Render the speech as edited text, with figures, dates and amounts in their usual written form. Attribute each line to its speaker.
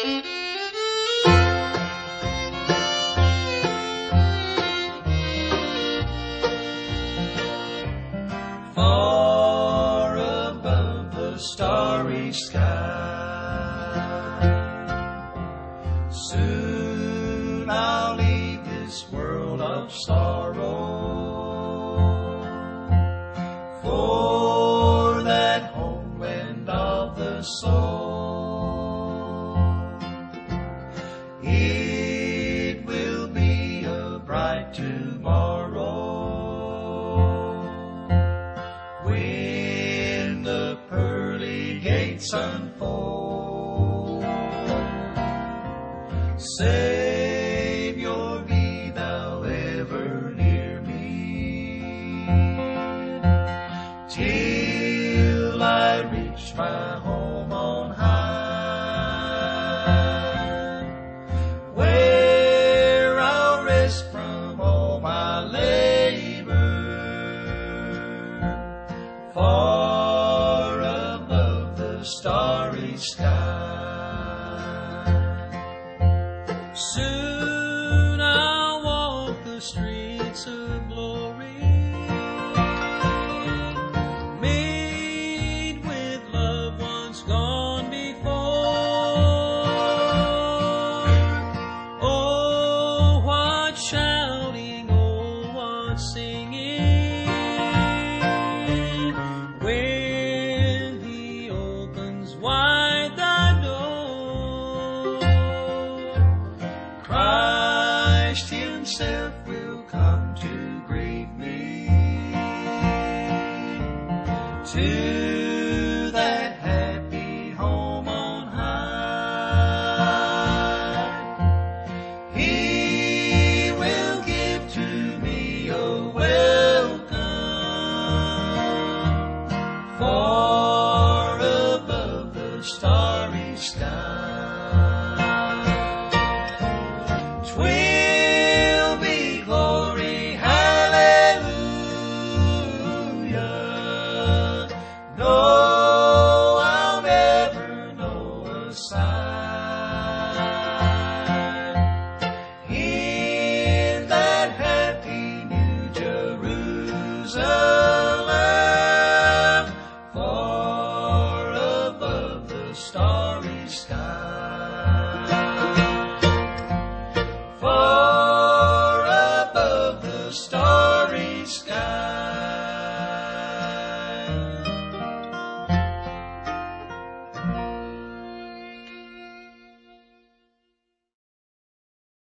Speaker 1: Far above the starry sky, soon I'll leave this world of sorrow for that homeland of the soul. It will be a bright tomorrow when the pearly gates unfold. Savior, be thou ever near me till I reach my home on high, where I'll rest from all my labor, far above the starry sky. Soon I'll walk the streets of glory, meet with loved ones gone before. Oh, what shouting, oh, what singing, when He opens wide the door. Christ Himself will come to greet me to that happy home on high. He will give to me a welcome far above the starry sky. 'Twill be glory, hallelujah. No, I'll never know a sign